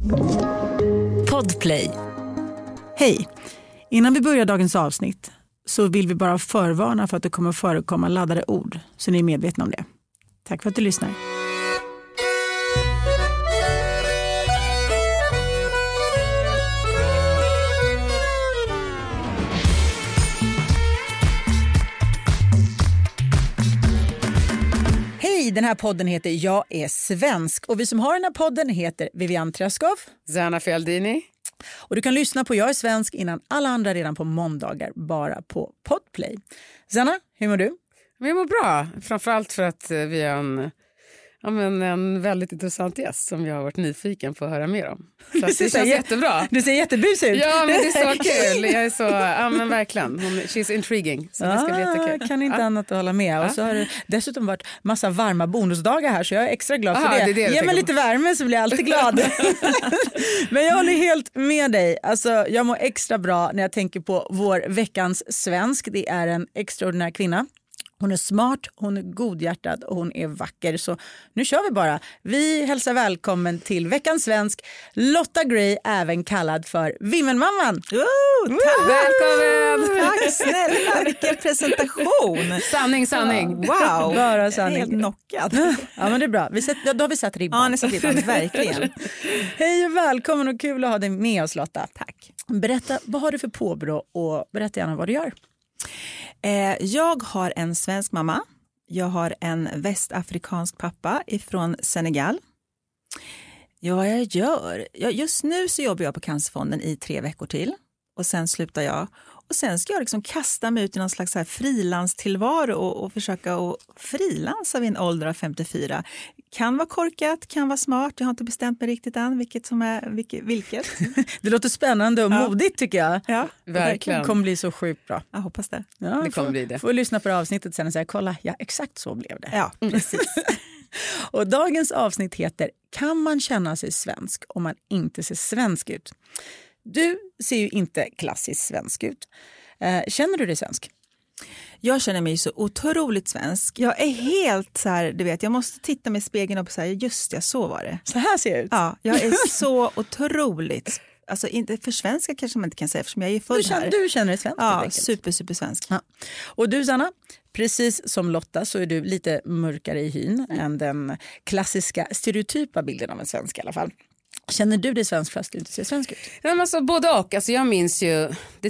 Podplay. Hej! Innan vi börjar dagens avsnitt så vill vi bara förvarna för att det kommer förekomma laddade ord, så ni är medvetna om det. Tack för att du lyssnar. Hej, den här podden heter Jag är svensk och vi som har den här podden heter Vivian Träskov, Zana Fialdini. Och du kan lyssna på Jag är svensk innan alla andra redan på måndagar bara på Podplay. Zana, hur mår du? Vi mår bra, framförallt för att vi har en väldigt intressant gäst som jag har varit nyfiken på att höra mer om. Så det känns jättebra. Du ser jättebusig ut. Ja, men det är så kul. Jag är så, ja men verkligen. She's intriguing. Så det ska bli jättekul. Kan inte annat att hålla med. Och så har det dessutom varit massa varma bonusdagar här så jag är extra glad för det. Ge mig lite värme så blir jag alltid glad. Men jag håller helt med dig. Alltså, jag mår extra bra när jag tänker på vår veckans svensk. Det är en extraordinär kvinna. Hon är smart, hon är godhjärtad och hon är vacker. Så nu kör vi bara. Vi hälsar välkommen till veckans svensk Lotta Gray, även kallad för Vimmelmamman. Välkommen! Tack snälla, vilken presentation. Sanning. Wow, bara sanning. Helt knockad. Ja, men det är bra. Då har vi satt ribban. Ja, ni satt ribban, verkligen. Hej och välkommen och kul att ha dig med oss, Lotta. Tack. Berätta, vad har du för påbrå och berätta gärna vad du gör. Jag har en svensk mamma. Jag har en västafrikansk pappa ifrån Senegal. Ja, vad jag gör? Just nu så jobbar jag på Cancerfonden i 3 veckor till. Och sen slutar jag. Och sen ska jag liksom kasta mig ut i någon slags så här frilanstillvaro och försöka att frilansa vid en ålder av 54. Kan vara korkat, kan vara smart. Jag har inte bestämt mig riktigt än vilket. Det låter spännande och modigt tycker jag. Ja, verkligen. Det kommer bli så sjukt bra. Jag hoppas det. Ja, Det kommer bli det. Får lyssna på det avsnittet sen och säga, kolla, ja exakt så blev det. Ja, precis. Och dagens avsnitt heter Kan man känna sig svensk om man inte ser svensk ut? Du ser ju inte klassiskt svensk ut. Känner du dig svensk? Jag känner mig så otroligt svensk. Jag är helt så här, du vet, jag måste titta mig i spegeln och säga just det, så var det. Så här ser jag ut. Ja, jag är så otroligt, alltså inte för svenska kanske man inte kan säga eftersom jag är född här. Du känner dig svensk? Ja, super svensk. Ja. Och du Sanna, precis som Lotta så är du lite mörkare i hyn än den klassiska stereotypa bilden av en svensk i alla fall. Känner du dig svensk fast du inte ser svensk ut? Ja, men alltså, både och. Alltså, jag minns ju,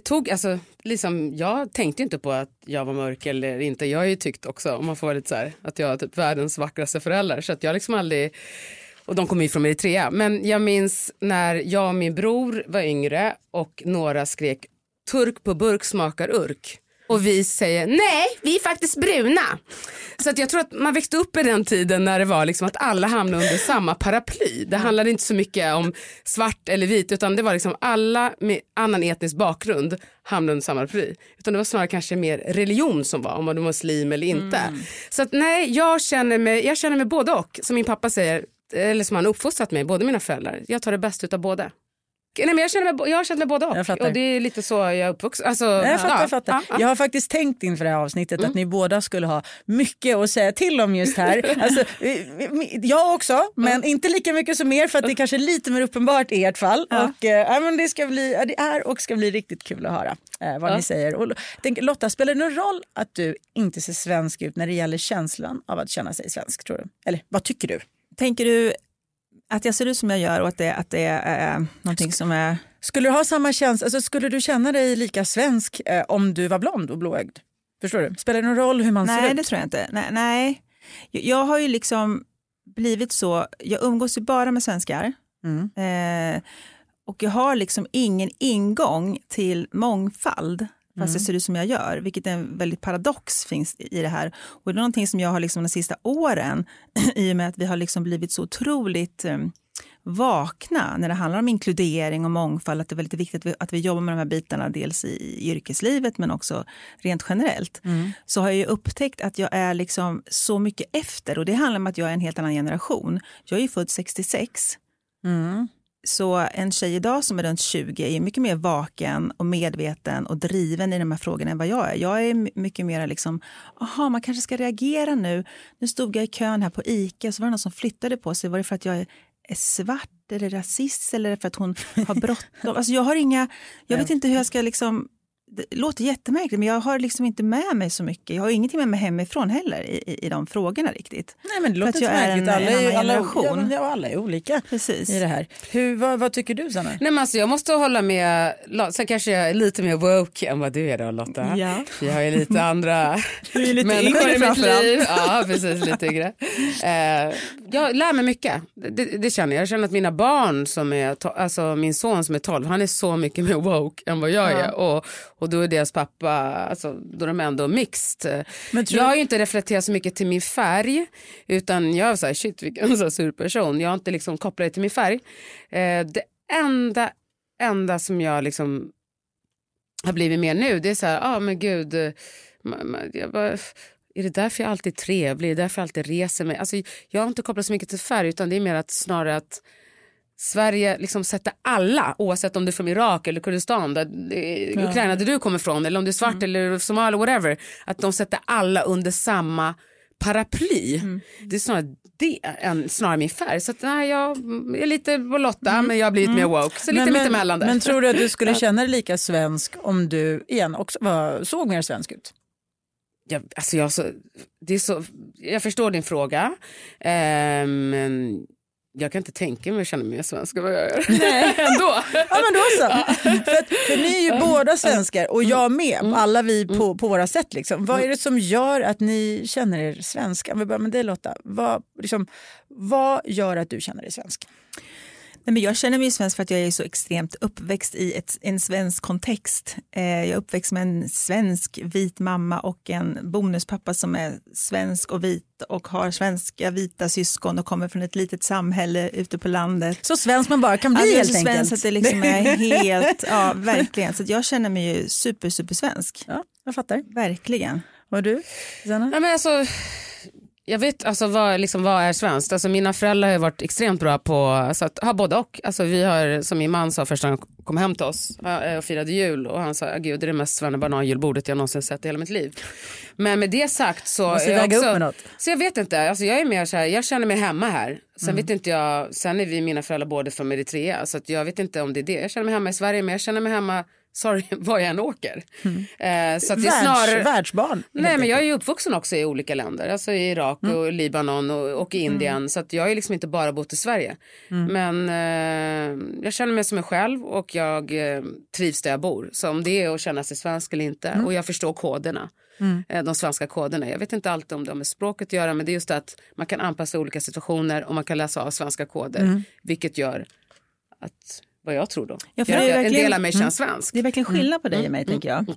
jag tänkte inte på att jag var mörk eller inte. Jag har ju tyckt också, om man får lite så här, att jag har typ världens vackraste föräldrar. Så att jag liksom aldrig, och de kom ju från Eritrea. Men jag minns när jag och min bror var yngre och några skrek turk på burk smakar urk. Och vi säger, nej, vi är faktiskt bruna. Så att jag tror att man växte upp i den tiden när det var liksom att alla hamnade under samma paraply. Det handlade inte så mycket om svart eller vit, utan det var liksom alla med annan etnisk bakgrund hamnade under samma paraply. Utan det var snarare kanske mer religion som var, om man var muslim eller inte. Så att nej, jag känner mig både och. Som min pappa säger, eller som han uppfostrat mig, både mina föräldrar. Jag tar det bäst utav båda. Nej, men jag har känt mig både och. Och det är lite så jag är uppvuxen. Alltså, jag fattar. Jag har faktiskt tänkt inför det här avsnittet att ni båda skulle ha mycket att säga till om just här. Alltså, jag också, men inte lika mycket som er för att det kanske är lite mer uppenbart i ert fall. Och men det ska bli riktigt kul att höra vad ni säger. Och Lotta, spelar det någon roll att du inte ser svensk ut när det gäller känslan av att känna sig svensk, tror du? Eller vad tycker du? Tänker du att jag ser ut som jag gör och att det är någonting som är... Skulle du ha samma känsla, alltså skulle du känna dig lika svensk om du var blond och blåögd? Förstår du? Spelar det någon roll hur man ser ut? Nej, det tror jag inte. Nej. Jag har ju liksom blivit så, jag umgås ju bara med svenskar. Och jag har liksom ingen ingång till mångfald. Fast jag ser ut som jag gör, vilket är en väldigt paradox finns i det här. Och det är någonting som jag har liksom de sista åren, i och med att vi har liksom blivit så otroligt vakna när det handlar om inkludering och mångfald, att det är väldigt viktigt att vi jobbar med de här bitarna dels i yrkeslivet men också rent generellt. Så har jag ju upptäckt att jag är liksom så mycket efter, och det handlar om att jag är en helt annan generation. Jag är ju född 66. Så en tjej idag som är runt 20 är mycket mer vaken och medveten och driven i de här frågorna än vad jag är. Jag är mycket mer liksom, man kanske ska reagera nu. Nu stod jag i kön här på ICA, så var det någon som flyttade på sig. Var det för att jag är är svart eller rasist eller för att hon har bråttom. Alltså jag vet inte hur jag ska liksom, det låter jättemärkligt men jag har liksom inte med mig så mycket. Jag har ingenting med mig hemifrån heller i de frågorna riktigt. Nej men det låter inte märkligt. Alla är olika. Precis. I det här. Vad tycker du Sanna? Nej men alltså jag måste hålla med, sen kanske jag är lite mer woke än vad du är då Lotta. Ja. Jag har ju lite andra du är lite yngre i mitt liv. Ja precis, lite yngre. Jag lär mig mycket, det känner jag. Jag känner att mina barn som är, alltså min son som är 12, han är så mycket mer woke än vad jag är. Och då är deras pappa, alltså, då är de ändå mixed. Jag har ju inte reflekterat så mycket till min färg, utan jag är så här, shit vilken så sur person. Jag har inte liksom kopplat det till min färg. Det enda som jag liksom har blivit mer nu, det är så här, men gud, är det därför jag alltid är trevlig? Är det därför jag alltid reser mig? Alltså, jag har inte kopplat så mycket till färg, utan det är mer att snarare att Sverige liksom sätter alla, oavsett om du är från Irak eller Kurdistan, Ukraina där du kommer från, eller om du är svart eller Somalia, whatever, att de sätter alla under samma paraply. Det är snarare min färg. Så att, nej, jag är lite på Lotta, men jag har blivit mer woke. Så lite mittemellan där. Men tror du att du skulle känna dig lika svensk om du igen också såg mer svensk ut? Jag förstår din fråga. Men jag kan inte tänka mig att känna mig svensk vad jag gör. Nej. Ändå. Ja men då så. För ni är ju båda svenskar och jag med. Alla vi på våra sätt liksom. Vad är det som gör att ni känner er svenska? Om vi börjar med dig Lotta. Vad gör att du känner dig svensk? Nej, men jag känner mig svensk för att jag är så extremt uppväxt i en svensk kontext. Jag är uppväxt med en svensk vit mamma och en bonuspappa som är svensk och vit och har svenska vita syskon och kommer från ett litet samhälle ute på landet. Så svensk man bara kan bli helt enkelt. Svensk att det liksom är helt, ja verkligen. Så jag känner mig ju super svensk. Ja, jag fattar. Verkligen. Och du, Sanna? Ja, men alltså, jag vet alltså vad är svenskt. Alltså mina föräldrar har varit extremt bra på att ha både och. Alltså vi har, som min man sa första gången han kom hem till oss och firade jul, och han sa gud det är det mest svennebanan-julbordet jag någonsin sett i hela mitt liv. Men med det sagt så så jag vet inte, alltså jag är mer så här, jag känner mig hemma här. Sen vet inte jag, sen är vi mina föräldrar både från Eritrea, så att jag vet inte om det är det. Jag känner mig hemma i Sverige, men jag känner mig hemma var jag än åker. Så att det är snarare världsbarn. Nej, men jag är ju uppvuxen också i olika länder. Alltså i Irak och Libanon och i Indien. Så att jag är liksom inte bara bott i Sverige. Men jag känner mig som mig själv och jag trivs där jag bor. Så om det är att känna sig svensk eller inte. Och jag förstår koderna. De svenska koderna. Jag vet inte alltid om de har med språket att göra, men det är just att man kan anpassa olika situationer och man kan läsa av svenska koder. Vilket gör att vad jag tror då. Ja, en del av mig känns svensk. Det är verkligen skillnad på dig och mig, tänker jag.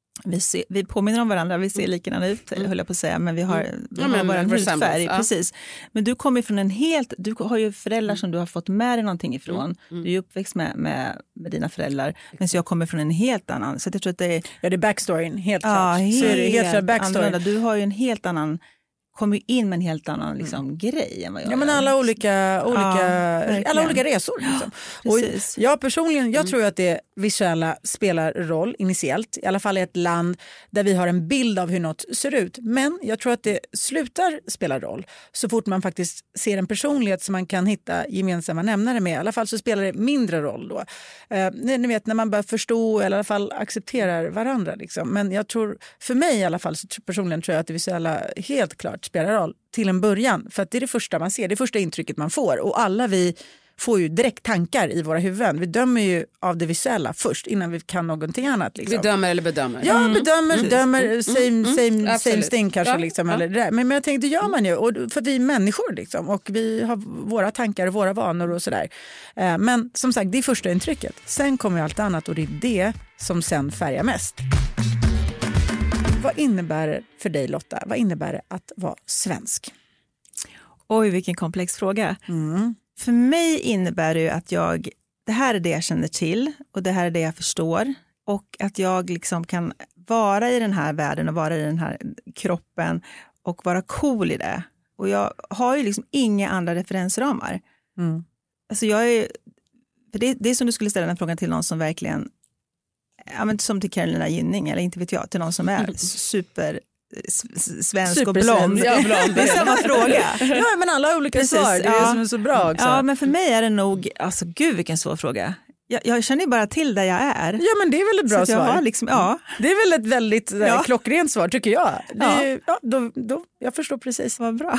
Vi påminner om varandra, vi ser likadana ut, höll jag på att säga, men vi har bara en hudfärg. Precis. Men du kommer från du har ju föräldrar som du har fått med dig någonting ifrån. Du är uppväxt med dina föräldrar, men så jag kommer från en helt annan. Så jag tror att det är... Ja, det är backstoryn, helt klart. Så är det helt klart backstory. Du har ju en helt annan... kommer in med en helt annan liksom, grej än vad jag gör. Men alla olika resor. Liksom. Och jag personligen, jag tror att det visuella spelar roll initiellt. I alla fall i ett land där vi har en bild av hur något ser ut. Men jag tror att det slutar spela roll så fort man faktiskt ser en personlighet som man kan hitta gemensamma nämnare med. I alla fall så spelar det mindre roll då. Ni vet, när man börjar förstå eller i alla fall accepterar varandra. Liksom. Men jag tror, för mig i alla fall, så personligen tror jag att det visuella helt klart spelar roll till en början, för att det är det första man ser, det första intrycket man får, och alla vi får ju direkt tankar i våra huvuden. Vi dömer ju av det visuella först innan vi kan någonting annat. Liksom. Vi dömer eller bedömer? Ja, dömer, same thing kanske. Ja, liksom, ja. Eller det där. Men jag tänkte, det gör man ju, och för vi är människor liksom, och vi har våra tankar och våra vanor och sådär. Men som sagt, det är första intrycket. Sen kommer allt annat, och det är det som sen färgar mest. Vad innebär det för dig, Lotta? Vad innebär det att vara svensk? Oj, vilken komplex fråga. För mig innebär det att det här är det jag känner till och det här är det jag förstår. Och att jag liksom kan vara i den här världen och vara i den här kroppen och vara cool i det. Och jag har ju liksom inga andra referensramar. Alltså för det är som du skulle ställa den frågan till någon som verkligen... Ja, men som till Carolina Gynning, eller inte vet jag, till någon som är super svensk och blond. Ja, blond. Det är samma fråga. Ja, men alla har olika svar. Det är det som är så bra också. Ja, men för mig är det nog, alltså gud vilken svår fråga. Jag känner ju bara till där jag är. Ja, men det är väl ett bra svar. Liksom, ja. Det är väl ett väldigt klockrent svar tycker jag. Jag förstår precis. Vad bra.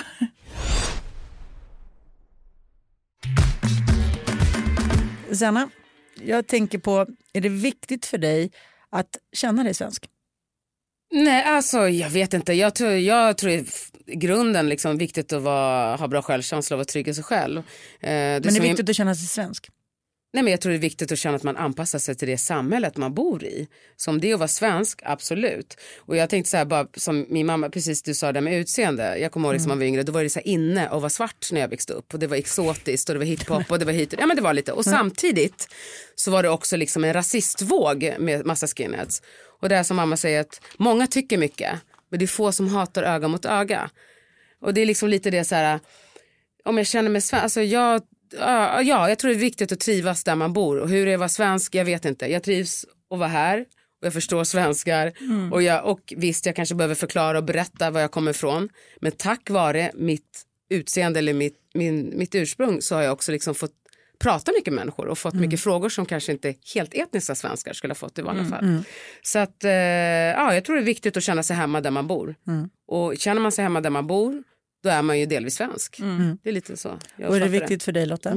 Sanna, jag tänker på, är det viktigt för dig att känna dig svensk? Nej, alltså jag vet inte. Jag tror i grunden liksom viktigt att ha bra självkänsla och vara trygg i sig själv. Men det är viktigt att känna sig svensk? Nej, men jag tror det är viktigt att känna att man anpassar sig till det samhället man bor i. Som det att vara svensk, absolut. Och jag tänkte så här, bara som min mamma, precis du sa det med utseende. Jag kommer ihåg liksom, man var yngre, då var det så här inne och var svart när jag växte upp. Och det var exotiskt och det var hiphop och det var hit. Ja, men det var lite. Och samtidigt så var det också liksom en rasistvåg med massa skinheads. Och det är som mamma säger att många tycker mycket. Men det är få som hatar öga mot öga. Och det är liksom lite det så här, om jag känner mig svensk, alltså jag tror det är viktigt att trivas där man bor. Och hur det är att vara svensk, jag vet inte. Jag trivs att vara här och jag förstår svenskar. Och visst, jag kanske behöver förklara och berätta var jag kommer ifrån. Men tack vare mitt utseende eller mitt ursprung så har jag också liksom fått prata mycket med människor och fått mycket frågor som kanske inte helt etniska svenskar skulle ha fått i vanliga fall. Så att jag tror det är viktigt att känna sig hemma där man bor. Och känner man sig hemma där man bor, då är man ju delvis svensk. Det är lite så. Och är det viktigt för dig, Lotta?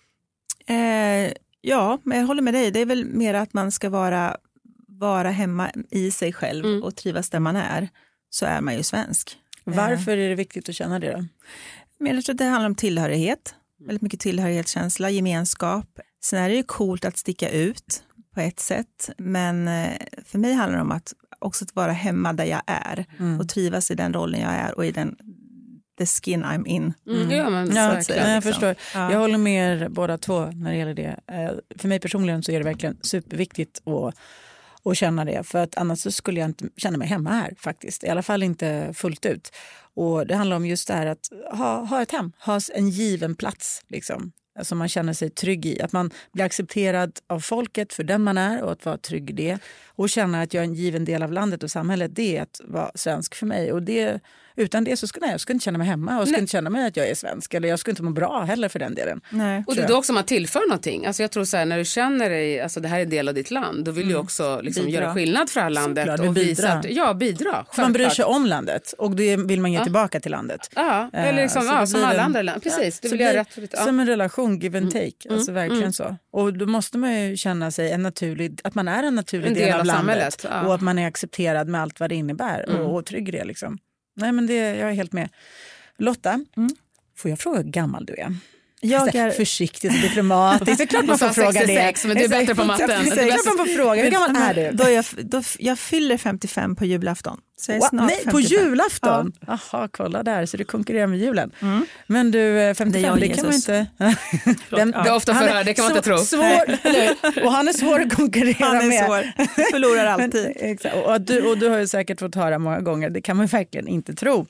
Ja, men jag håller med dig. Det är väl mer att man ska vara hemma i sig själv och trivas där man är. Så är man ju svensk. Varför är det viktigt att känna det då? Men jag tror att det handlar om tillhörighet. Väldigt mycket tillhörighetskänsla, gemenskap. Sen är det ju coolt att sticka ut på ett sätt. Men för mig handlar det om att också att vara hemma där jag är. Och trivas i den rollen jag är och i the skin I'm in. Jag förstår. Ja. Jag håller med er båda två när det gäller det. För mig personligen så är det verkligen superviktigt att känna det. För att annars så skulle jag inte känna mig hemma här faktiskt. I alla fall inte fullt ut. Och det handlar om just det här att ha ett hem. Ha en given plats liksom. Som man känner sig trygg i. Att man blir accepterad av folket för den man är och att vara trygg i det. Och känna att jag är en given del av landet och samhället. Det är att vara svensk för mig. Och utan det så skulle jag inte känna mig hemma och skulle inte känna mig att jag är svensk. Eller jag skulle inte må bra heller för den delen. Nej. Och det är då också man tillför någonting. Alltså jag tror så här, när du känner dig, alltså det här är en del av ditt land. Då vill du också liksom göra skillnad för det här landet. Såklart, och visa att, bidra. Man bryr sig om landet och det vill man ge tillbaka till landet. Ja, eller liksom, som alla andra länder. Precis, det vill jag rätt för det. Som en relation, give and take. Alltså verkligen så. Och då måste man ju känna sig att man är en naturlig del av landet. Och att man är accepterad med allt vad det innebär. Och trygg i det liksom. Nej, men jag är helt med. Lotta, får jag fråga hur gammal du är? Jag är försiktigt och diplomatiskt. Det är klart man får fråga 66, det. Men du är bättre på matten. Det är klart man får fråga. Hur gammal är du? Jag fyller 55 på julafton. Så jag är snart 55. På julafton? Jaha, kolla där. Så du konkurrerar med julen. Men du, 55, det kan man inte... Det är ofta för det kan man inte tro. Och han är svår att konkurrera med. Han är svår. Förlorar alltid. Exakt. Och du har ju säkert fått höra många gånger. Det kan man verkligen inte tro.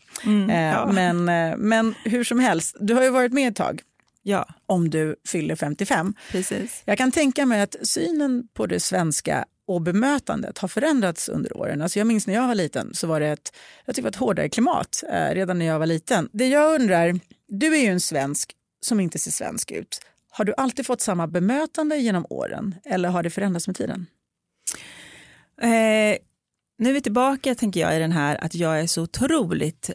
Men hur som helst, du har ju varit med ett tag. Ja. Om du fyller 55. Precis. Jag kan tänka mig att synen på det svenska och bemötandet har förändrats under åren. Alltså jag minns när jag var liten så var det ett hårdare klimat redan när jag var liten. Det jag undrar, du är ju en svensk som inte ser svensk ut. Har du alltid fått samma bemötande genom åren eller har det förändrats med tiden? Nu är vi tillbaka, tänker jag, i den här att jag är så otroligt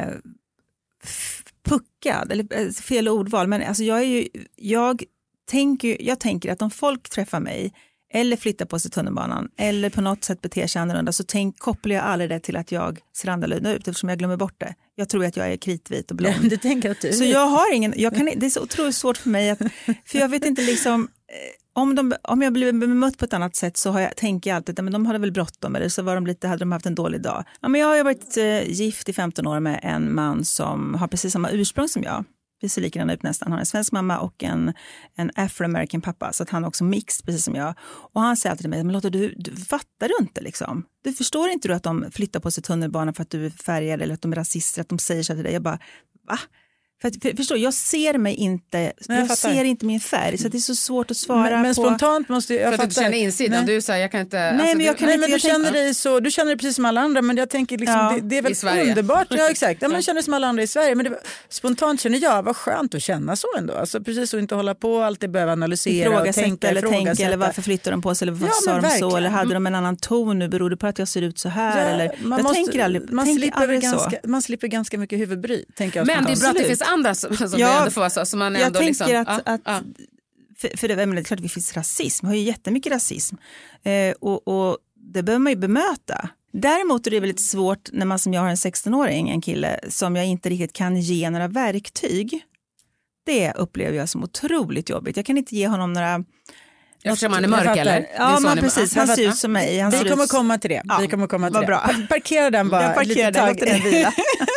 puckad, eller fel ordval, men alltså jag tänker att om folk träffar mig eller flyttar på sig tunnelbanan eller på något sätt beter sig annorlunda så kopplar jag aldrig det till att jag ser annorlunda ut eftersom jag glömmer bort det. Jag tror att jag är kritvit och blond. Du tänker att du... Så jag har det är så otroligt svårt för mig för jag vet inte liksom om jag blir bemött på ett annat sätt så tänker jag alltid att de hade väl bråttom eller så hade de haft en dålig dag. Ja, men jag har varit gift i 15 år med en man som har precis samma ursprung som jag. Vi ser likadana ut nästan. Han har en svensk mamma och en afro-american pappa så att han är också mixed precis som jag. Och han säger alltid till mig, men Lotta, du fattar du inte liksom? Du förstår inte du att de flyttar på sig tunnelbanan för att du är färgad eller att de är rasister, att de säger så till dig. Jag bara, va? Förstår, jag ser mig inte, jag ser inte min färg, så det är så svårt att svara men på. Spontant måste jag för att du känner insidan, du säger jag kan inte. Nej, alltså, men jag kan inte. Men du känner dig så, du känner dig precis som alla andra, men jag tänker liksom, det är väl underbart. Ja, exakt. Ja, man känner som alla andra i Sverige, men spontant känner jag, vad skönt att känna så ändå. Alltså precis så, inte hålla på alltid behöva analysera och tänka eller varför flyttar de på sig, eller varför sa de så, eller hade de en annan ton nu, beror det på att jag ser ut så här, eller man slipper ganska mycket huvudbry, tänker jag. Men det är bra att det finns andra som ändå får vara så, som man ändå jag tänker att för det är klart att det finns rasism, har ju jättemycket rasism, och det behöver man ju bemöta. Däremot är det väldigt svårt när man, som jag har en 16-åring, en kille som jag inte riktigt kan ge några verktyg. Det upplever jag som otroligt jobbigt. Jag kan inte ge honom några... Eftersom man är mörk, eller? Ja, men precis. Han ser ut som mig. Vi kommer komma till det. Vi kommer komma till det. Bra. Parkera den bara. Jag parkerar den, låter den vila.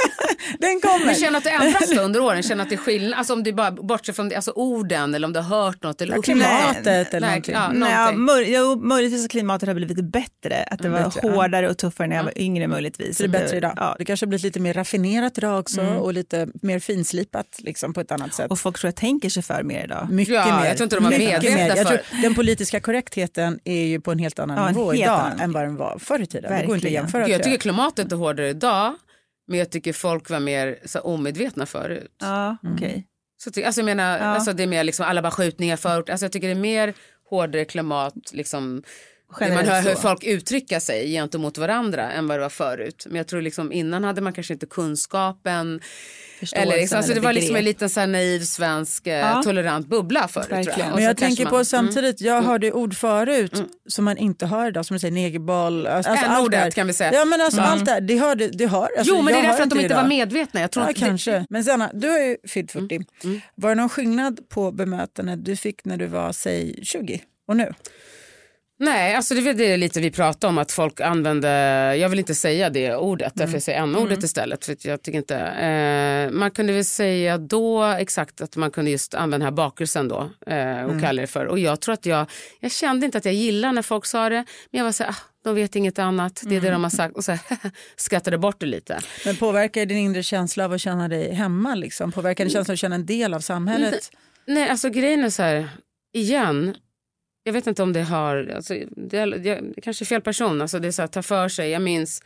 Den kommer. Men känner att det ändras då under åren? Känner att det är skillnad? Alltså om du bara bortser från alltså orden, eller om du har hört något, eller klimatet eller någonting. Möjligtvis att klimatet har blivit lite bättre. Att det var hårdare och tuffare när jag var yngre möjligtvis. Så det är bättre idag. Ja. Det kanske har blivit lite mer raffinerat idag också, och lite mer finslipat liksom, på ett annat sätt. Och folk tror jag tänker sig för mer idag. Mycket mer. Jag tror inte de var medvetna för. Jag tror, den politiska korrektheten är ju på en helt annan nivå idag än vad den var förr i tiden. Det går inte att jämföra. Jag tycker klimatet är hårdare idag, men jag tycker folk var mer så omedvetna förut. Ja, okej. Så alltså jag menar, alltså det är mer liksom alla bara skjutningar förut. Alltså jag tycker det är mer hårdare klimat liksom. Man hör hur folk uttrycka sig gentemot varandra än vad det var förut. Men jag tror liksom innan hade man kanske inte kunskapen. Eller liksom, alltså det var liksom en liten så här naiv svensk tolerant bubbla förut, tror jag. Men jag tänker på samtidigt, jag hörde ord förut som man inte hör idag, som du säger, negerboll. Alltså ordet kan vi säga. Ja, men alltså allt det det hör. Alltså, jo, men det är därför att de inte var medvetna. Jag tror kanske. Men Sanna, du har ju fyllt 40. Var det någon skillnad på bemötandet du fick när du var, säg, 20 och nu? Nej, alltså det är lite vi pratar om att folk använder, jag vill inte säga det ordet, därför jag säger n-ordet istället, för jag tycker inte, man kunde väl säga då exakt att man kunde just använda den här bakelsen då och kalla det för, och jag tror att jag kände inte att jag gillade när folk sa det, men jag var så här, de vet inget annat, det är det de har sagt, och så skrattade bort det lite. Men påverkar din inre känsla av att känna dig hemma liksom? Påverkar din känsla av att känna en del av samhället? Nej, alltså grejen är så här, igen, jag vet inte om det har, alltså, det kanske är fel person, alltså det är så att ta för sig. Jag minns,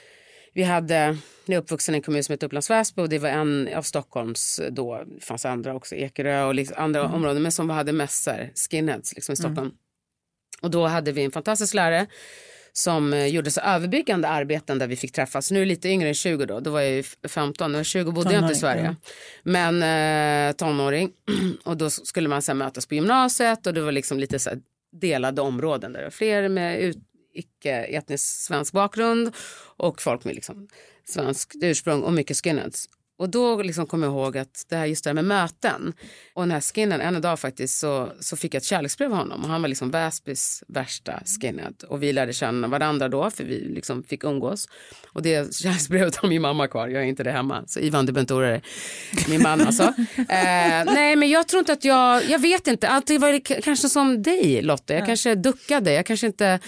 jag är uppvuxen i en kommun som heter Upplands Väsby, och det var en av Stockholms, då fanns andra också, Ekerö och liksom andra områden, men som hade mest skinheads liksom i Stockholm. Och då hade vi en fantastisk lärare som gjorde så överbyggande arbeten där vi fick träffas. Nu är lite yngre än 20 då var jag ju 15, och 20 bodde jag inte i Sverige. Men tonåring, och då skulle man så här mötas på gymnasiet, och det var liksom lite så här delade områden där det var fler med icke-etnisk svensk bakgrund och folk med liksom svenskt ursprung och mycket skinheads. Och då liksom kom jag ihåg att det här, just det här med möten, och den här skinnen, en dag faktiskt så fick jag ett kärleksbrev av honom, och han var liksom Väsbys värsta skinhead, och vi lärde känna varandra då, för vi liksom fick umgås, och det kärleksbrevet har min mamma kvar, jag är inte det hemma, så Ivan, du behöver inte oroa dig, min man alltså. Nej, men jag tror inte att jag vet inte, alltid var det kanske som dig, Lotta, jag kanske duckade, jag kanske inte,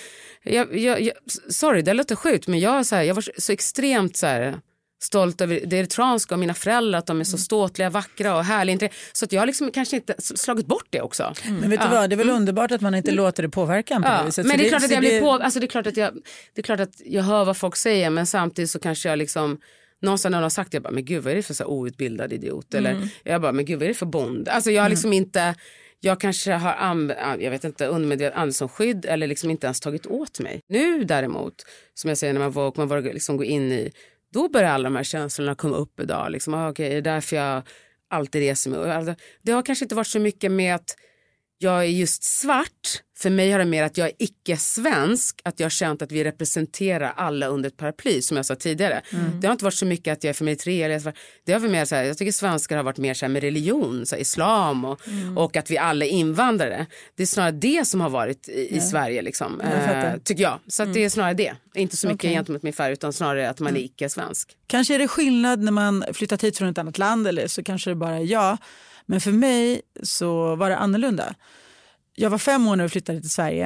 sorry, det låter sjukt, men jag var så extremt så här stolt över det eritreanska och mina föräldrar, att de är så ståtliga, vackra och härliga, så att jag liksom kanske inte slagit bort det också. Men vet du vad, det är väl underbart att man inte låter det påverka en på det viset. Men det är klart att jag blir alltså det är klart att jag hör vad folk säger, men samtidigt så kanske jag liksom någonstans när de har sagt, jag bara, men gud vad är det för så outbildad idiot, eller jag bara, men gud vad är det för bond, alltså jag har liksom inte, jag kanske har jag vet inte, undermedvetet som skydd, eller liksom inte ens tagit åt mig. Nu däremot, som jag säger, när man var liksom gå in i, då börjar alla de här känslorna komma upp idag. Liksom, okej, det är därför jag alltid reser mig. Det har kanske inte varit så mycket med att jag är just svart. För mig har det mer att jag är icke-svensk. Att jag har känt att vi representerar alla under ett paraply, som jag sa tidigare. Det har inte varit så mycket att jag är för mig tre. Det har varit mer så här, jag tycker svenskar har varit mer så här med religion, så här, islam och att vi alla är invandrare. Det är snarare det som har varit i Sverige liksom, tycker jag. Så att det är snarare det. Inte så mycket gentemot min färg, utan snarare att man är icke-svensk. Kanske är det skillnad när man flyttat hit från ett annat land, eller så kanske det bara är jag. Men för mig så var det annorlunda. Jag var 5 år när jag flyttade till Sverige.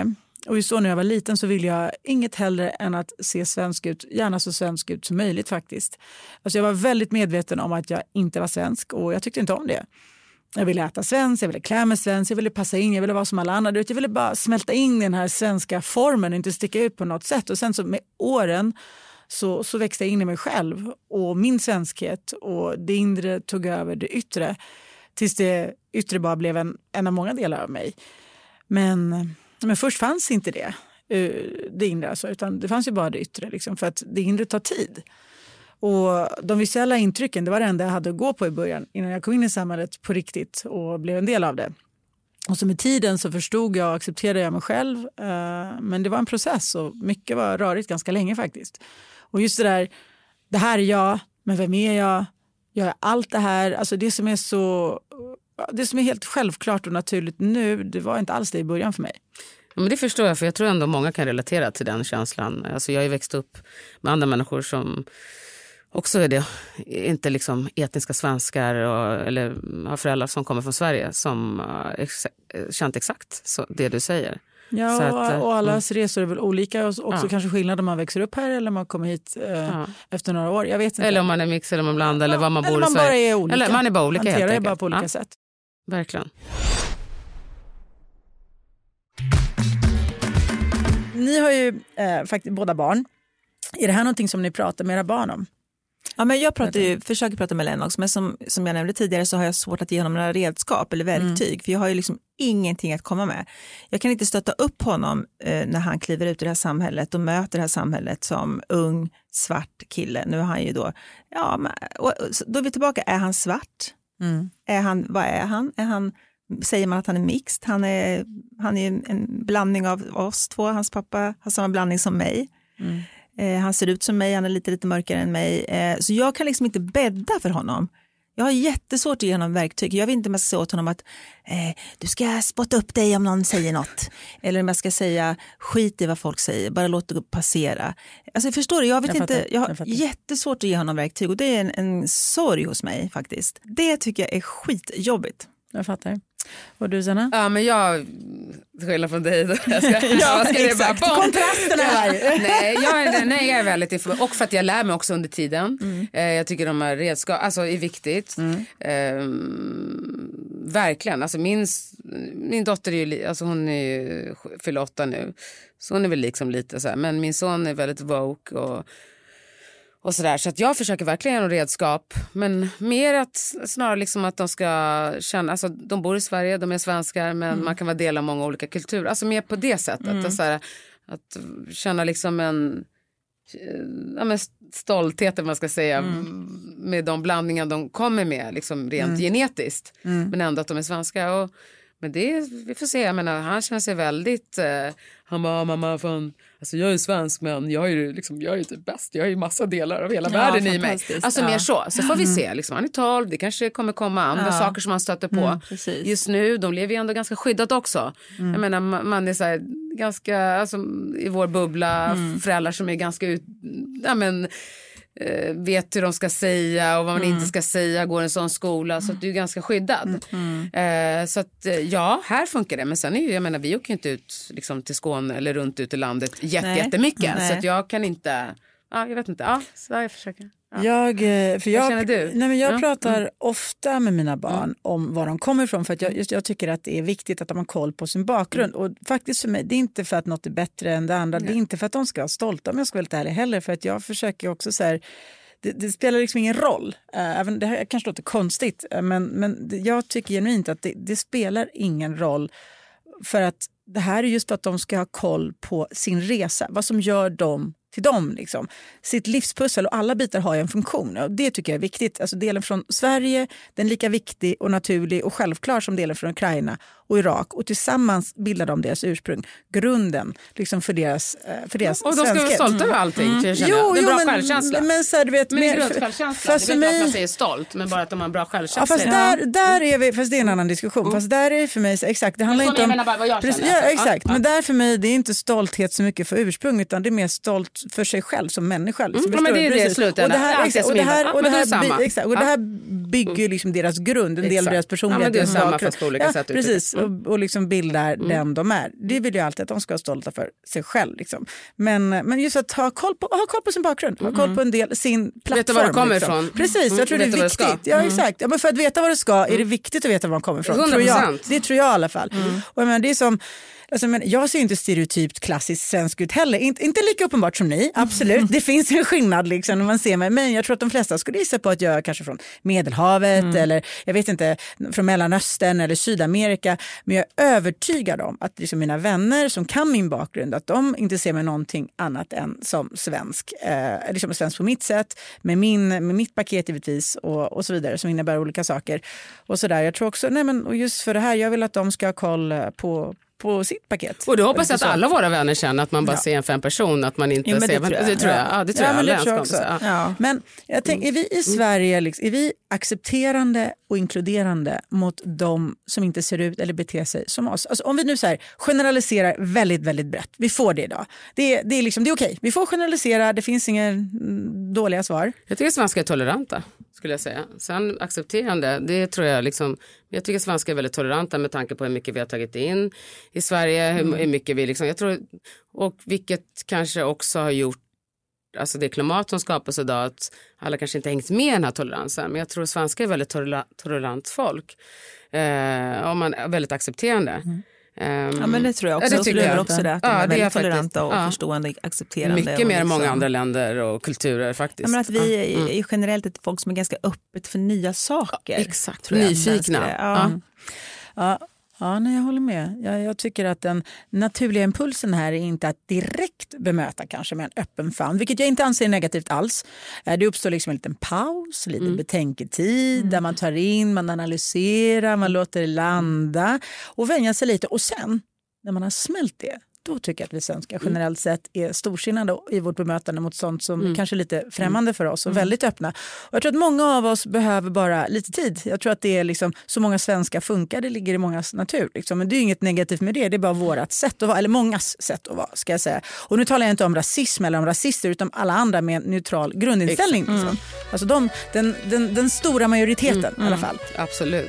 Och just så när jag var liten så ville jag inget hellre än att se svensk ut, gärna så svensk ut som möjligt faktiskt. Alltså jag var väldigt medveten om att jag inte var svensk och jag tyckte inte om det. Jag ville äta svenskt, jag ville klä mig svenskt, jag ville passa in, jag ville vara som alla andra. Jag ville bara smälta in i den här svenska formen och inte sticka ut på något sätt. Och sen så med åren så växte jag in i mig själv och min svenskhet och det inre tog över det yttre. Tills det yttre bara blev en av många delar av mig. Men först fanns inte det inre alltså, utan det fanns ju bara det yttre liksom, för att det inre tar tid. Och de visuella intrycken, det var det enda jag hade att gå på i början innan jag kom in i samhället på riktigt och blev en del av det. Och så med tiden så förstod jag och accepterade jag mig själv, men det var en process och mycket var rörigt ganska länge faktiskt. Och just det här är jag, men vem är jag? Gör jag allt det här? Alltså det som är helt självklart och naturligt nu, det var inte alls det i början för mig. Men det förstår jag, för jag tror ändå många kan relatera till den känslan. Alltså jag har ju växt upp med andra människor som också är det, inte liksom etniska svenskar eller har föräldrar som kommer från Sverige som känt exakt så det du säger. Ja, så att, och allas resor är väl olika och också kanske skillnad om man växer upp här eller man kommer hit efter några år. Jag vet inte. Eller om man är mix eller om man blandar eller var man bor i Sverige. Bara är olika. Eller man är bara olika helt enkelt. Bara på olika sätt. Verkligen. Ni har ju faktiskt båda barn. Är det här någonting som ni pratar med era barn om? Ja, men jag försöker prata med Lennox, men som jag nämnde tidigare så har jag svårt att ge honom några redskap eller verktyg. För jag har ju liksom ingenting att komma med. Jag kan inte stötta upp honom när han kliver ut i det här samhället och möter det här samhället som ung, svart kille. Nu är han ju då, då är vi tillbaka, är han svart? Vad är han? Säger man att han är mixed? Han är en blandning av oss två. Hans pappa har samma blandning som mig. Han ser ut som mig, han är lite mörkare än mig. Så jag kan liksom inte bädda för honom. Jag har jättesvårt att ge honom verktyg. Jag vill inte säga åt honom att du ska spotta upp dig om någon säger något. Eller om jag ska säga skit i vad folk säger, bara låt det passera. Alltså förstår du, jag har jättesvårt att ge honom verktyg och det är en sorg hos mig faktiskt. Det tycker jag är skitjobbigt. Jag fattar. Och du, Sanna? Ja, men jag skiljer från dig då. Exakt. Kontrasterna här. Nej, jag är väldigt informerad. Och för att jag lär mig också under tiden. Jag tycker de här redskap är viktigt. Verkligen. Alltså min dotter är ju, alltså hon är ju fyller 8 nu. Så hon är väl liksom lite så här. Men min son är väldigt woke och sådär. Så att jag försöker verkligen göra redskap. Men mer att snarare liksom att de ska känna, alltså de bor i Sverige, de är svenskar, men man kan vara del av många olika kulturer. Alltså mer på det sättet. Alltså, att känna liksom en stolthet, man ska säga, med de blandningar de kommer med, liksom rent genetiskt. Men ändå att de är svenska. Men vi får se, jag menar, han känner sig väldigt, han bara, mamma fan, alltså jag är svensk men jag är ju typ bäst, jag är ju massa delar av hela världen i mig. Alltså mer så får vi se, liksom, han är 12, det kanske kommer komma andra saker som han stöter på. Just nu, de lever ju ändå ganska skyddat också. Jag menar, man är så här, ganska, alltså i vår bubbla, föräldrar som är ganska vet hur de ska säga och vad man inte ska säga, går en sån skola, så att du är ganska skyddad. Så att här funkar det, men sen är ju, jag menar, vi åker inte ut liksom till Skåne eller runt ut i landet jättemycket. Så att jag kan inte, jag vet inte, så jag försöker. Ja. Vad känner du? Nej, men jag pratar ofta med mina barn om var de kommer ifrån, för att jag tycker att det är viktigt att de har koll på sin bakgrund. Och faktiskt för mig, det är inte för att något är bättre än det andra. Det är inte för att de ska vara stolta, om jag ska vara lite ärlig heller, för att jag försöker också så här, det spelar liksom ingen roll. Även det här kanske låter konstigt, men jag tycker genuint att det spelar ingen roll, för att det här är just för att de ska ha koll på sin resa, vad som gör dem till dem, liksom. Sitt livspussel, och alla bitar har ju en funktion, och det tycker jag är viktigt. Alltså delen från Sverige, den är lika viktig och naturlig och självklar som delen från Ukraina och Irak, och tillsammans bildar de deras ursprung, grunden liksom för deras och de ska vara stolta över allting. Bra självkänsla. Men så här, du vet, men mer självkänsla. Det är klart man säger stolt, men bara att de har en bra självkänsla. Fast där är vi, fast det är en annan diskussion. Fast där är för mig så, exakt, det handlar inte om, bara vad jag känner. Ja, exakt. Men där för mig, det är inte stolthet så mycket för ursprung, utan det är mer stolt för sig själv som människa. Liksom. Men det är det i slutändan. Och det här bygger liksom deras grund, en del av deras personlighet. Det är samma fast på olika sätt. Precis. och liksom bildar den de är. Det vill jag alltid att de ska vara stolta för sig själv. Liksom. Men just att ha koll på sin bakgrund, ha koll på en del sin plattform. Veta var det kommer ifrån. Precis, jag tror det är viktigt. Ja, exakt. Ja, men för att veta vad det ska är det viktigt att veta var man kommer ifrån. 100%. Det tror jag i alla fall. Och det är som... Alltså, men jag ser inte stereotypt klassiskt svensk ut heller. Inte lika uppenbart som ni, absolut. Det finns en skillnad liksom, när man ser mig. Men jag tror att de flesta skulle gissa på att jag är kanske från Medelhavet eller jag vet inte, från Mellanöstern eller Sydamerika. Men jag är övertygad om att liksom, mina vänner som kan min bakgrund, att de inte ser mig någonting annat än som svensk. Liksom svensk på mitt sätt, med mitt paket givetvis och så vidare, som innebär olika saker. Och så där. Jag tror också, och just för det här, jag vill att de ska ha koll på sitt paket. Och du hoppas att alla våra vänner känner att man bara ser en 5 person, att man inte ser... Det tror jag. Ja, det tror jag. Men det tror jag också. Ja. Men jag tänker, är vi i Sverige, liksom, är vi accepterande och inkluderande mot de som inte ser ut eller beter sig som oss? Alltså, om vi nu så här generaliserar väldigt, väldigt brett. Vi får det idag. Det är okej. Vi får generalisera, det finns inga dåliga svar. Jag tycker att svenskar är toleranta, skulle jag säga. Sen accepterande, det tror jag liksom... Jag tycker att svenskar är väldigt toleranta med tanke på hur mycket vi har tagit in i Sverige, hur mycket vi liksom, jag tror, och vilket kanske också har gjort, alltså det klimat som skapas idag, att alla kanske inte hängt med den här toleransen, men jag tror att svenskar är väldigt tolerant folk, och man är väldigt accepterande. Ja, men det tror jag också. Jag upplever också det, att de är väldigt toleranta och förstående, accepterande. Mycket mer än många andra länder och kulturer faktiskt. Ja, men att vi är generellt ett folk som är ganska öppet för nya saker. Exakt, nyfikna. Ja, nej, jag håller med. Jag tycker att den naturliga impulsen här är inte att direkt bemöta kanske med en öppen famn, vilket jag inte anser negativt alls. Det uppstår liksom en liten paus, lite betänketid där man tar in, man analyserar, man låter det landa och vänja sig lite. Och sen, när man har smält det, då tycker jag att vi svenskar generellt sett är storsinnade i vårt bemötande mot sånt som kanske är lite främmande för oss och väldigt öppna. Och jag tror att många av oss behöver bara lite tid. Jag tror att det är liksom, så många svenskar funkar, det ligger i mångas natur. Liksom. Men det är inget negativt med det är bara vårat sätt att vara, eller mångas sätt att vara, ska jag säga. Och nu talar jag inte om rasism eller om rasister, utan alla andra med en neutral grundinställning. Liksom. Alltså den stora majoriteten i alla fall. Absolut.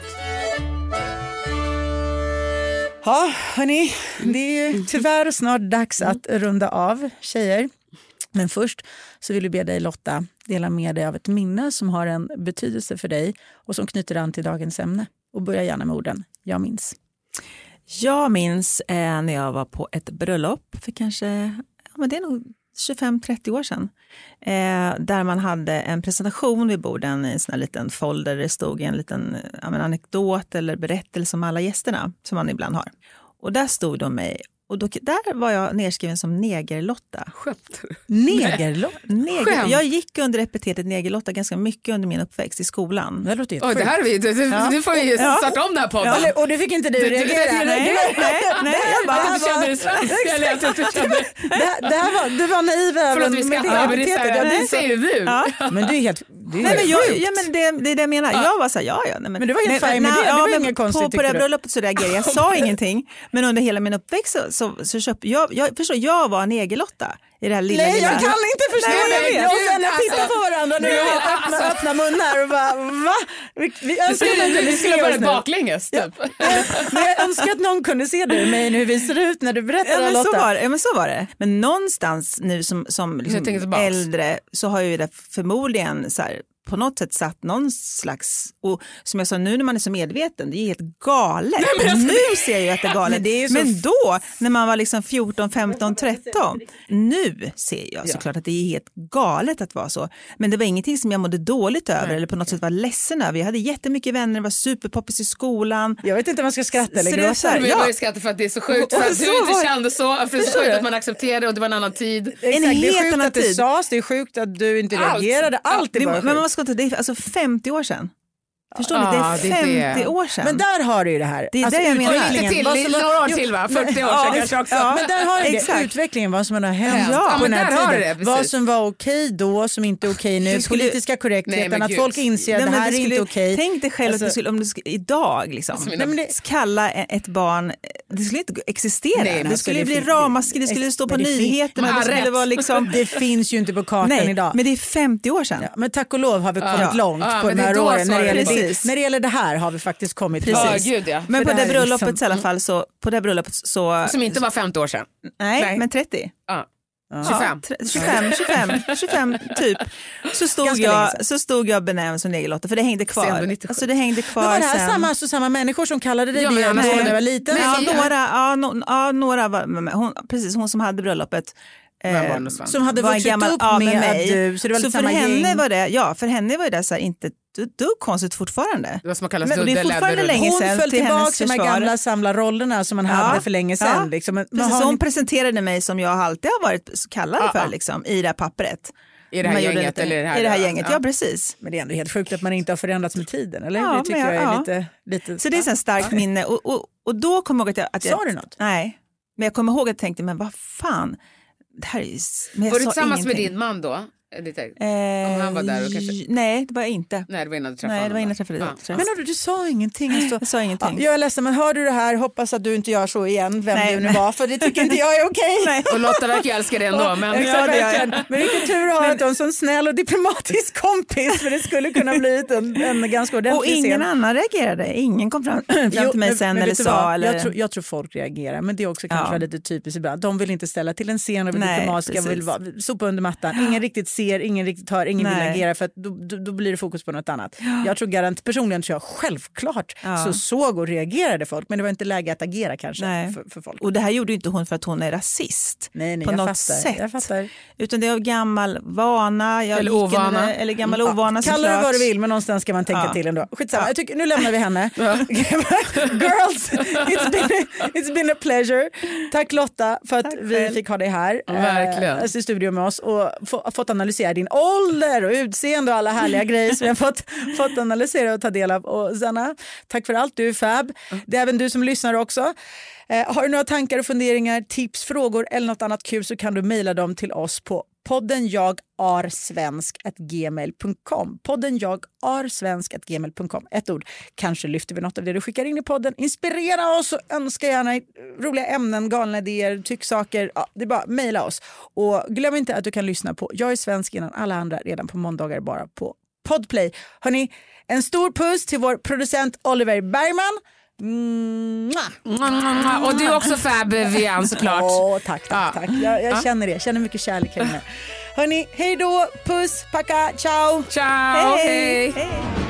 Ja, hörni, det är tyvärr snart dags att runda av, tjejer. Men först så vill vi be dig, Lotta, dela med dig av ett minne som har en betydelse för dig och som knyter an till dagens ämne. Och börja gärna med orden, jag minns. Jag minns när jag var på ett bröllop för kanske, det är nog 25-30 år sedan. Där man hade en presentation vid borden i en sån här liten folder. Det stod en liten anekdot eller berättelse om alla gästerna som man ibland har. Och där stod de mig. Och där var jag nedskriven som Negerlotta. Negerlotta? Jag gick under epitetet Negerlotta ganska mycket under min uppväxt i skolan. Det låter det här är vi. Nu får vi starta om det här podden. Ja. Och det fick inte du reagera. Nej. Jag bara, du kände dig svensk. Du var naiv över förlåt, vi skrattar. Det säger ju du. Ja. Men du är helt... men det är det jag menar. Jag var så här, men du var helt fine med det. Det var inget konstigt. På det här bröllopet så reagerade jag. sa ingenting. Men under hela min uppväxt så köpte jag var Negerlotta i det här lilla. Nej, jag kan inte förstå det. Jag och Jenna tittar på varandra nu och öppna munnar och bara, va? Vi skulle börja baklänges typ. Men jag önskar att någon kunde se dig mig nu hur vi ser ut när du berättar Lotta. Men så var det. Men någonstans nu som liksom äldre så har ju det förmodligen så här, på något sätt satt någon slags, och som jag sa nu när man är så medveten, det är helt galet. Nu ser jag ju att det är galet. Men då, när man var liksom 14, 15, 13, nu ser jag såklart att det är helt galet att vara så. Men det var ingenting som jag mådde dåligt över eller på något sätt var ledsen över. Jag hade jättemycket vänner, det var superpoppis i skolan. Jag vet inte om man ska skratta eller gråta. Jag var ju skratta för att det är så sjukt, för att du inte kände så, för det är så sjukt att man accepterade och det var en annan tid. En helt annan tid. Det är sjukt att du inte reagerade. Allt är bara sjukt. Det är alltså 50 år sedan. Förstår ni? Det är 50 år sedan. Men där har du ju det här. Det är det jag menar. Några år till va? 40 år sedan kanske också. Men där har du det. Utvecklingen, vad som har hänt på den här tiden. Vad som var okej då, som inte är okej nu. Politiska korrektheten, att folk inser att det här är inte okej. Tänk dig själv att om du idag liksom, kalla ett barn, det skulle inte existera. Det skulle bli ramaskri, det skulle stå på nyheterna. Det finns ju inte på kartan idag. Men det är 50 år sedan. Men tack och lov har vi kommit långt på de här åren när det gäller det. Precis. När det gäller det här har vi faktiskt kommit. Precis. Gud, ja. Men på det bröllopet liksom, i alla fall så, på det bröllopet så... Som inte var 50 år sedan. Nej. Men 30. Ja. 25 typ. Så stod jag benämnd som negerlotta, för det hängde kvar. Alltså det hängde kvar. Men var det här samma människor som kallade dig det när du var liten? Några var precis, hon som hade bröllopet. Som hade vuxit upp med mig. Du, så det var lite för henne var det, för henne var det så här, inte du konstigt fortfarande. Det var som kallas det är fortfarande länge sedan. Hon föll tillbaka till de gamla samlarrollerna som man hade för länge sedan. Ja. Liksom. Hon presenterade mig som jag alltid har varit så kallad för liksom, i det här pappret. I det här gänget? Eller i det här gänget, ja precis. Men det är ändå helt sjukt att man inte har förändrats med tiden, eller? Det tycker jag är lite... Så det är så ett starkt minne. Och då kommer jag ihåg att jag... Sa du något? Nej, men jag kommer ihåg att jag tänkte, men vad fan... Det här är, var du tillsammans med din man då? Om han var där och kanske... Nej, det var jag inte. Nej, det var innan du träffade honom. Det var innan jag träffade dig. Men du sa ingenting. Jag sa ingenting. Jag är ledsen, men hör du det här, hoppas att du inte gör så igen, vem du nu var, för det tycker inte jag är okej. Och Lotta verkar älska det ändå. Men vilken tur har att du har en sån snäll och diplomatisk kompis, för det skulle kunna bli en ganska ordentlig och ingen annan reagerade. Ingen kom fram till mig sen eller sa. Jag tror folk reagerar, men det är också kanske lite typiskt ibland. De vill inte ställa till en scen och diplomatiska, vill sopa under mattan. Ingen riktigt ser, ingen riktigt hör, ingen vill agera, för att då blir det fokus på något annat. Jag tror personligen tror jag självklart så såg och reagerade folk, men det var inte läge att agera kanske för folk. Och det här gjorde inte hon för att hon är rasist på något sätt. Jag fattar. Utan det är av gammal vana. Eller ovana. Eller gammal ovana, kalla det vad du vill, men någonstans ska man tänka till ändå. Skitsamma. Jag tycker, nu lämnar vi henne. Girls, it's been a pleasure. Tack Lotta för att vi fick ha dig här. Verkligen. I studion med oss och fått analysera din ålder och utseende och alla härliga grejer som jag fått analysera och ta del av. Och Sanna, tack för allt, du är fab. Det är även du som lyssnar också. Har du några tankar och funderingar, tips, frågor eller något annat kul, så kan du mejla dem till oss på poddenjagarsvensk@gmail.com. Ett ord. Kanske lyfter vi något av det du skickar in i podden. Inspirera oss och önska gärna roliga ämnen, galna idéer, tycksaker. Ja, det är bara mejla oss. Och glöm inte att du kan lyssna på Jag är svensk innan alla andra redan på måndagar bara på Podplay. Hörrni, en stor puss till vår producent Oliver Bergman. Och du är också fab, Vian, såklart. Tack. Jag känner det. Jag känner mycket kärlek. Hörrni, hej då, puss, packa, ciao. Ciao, hej.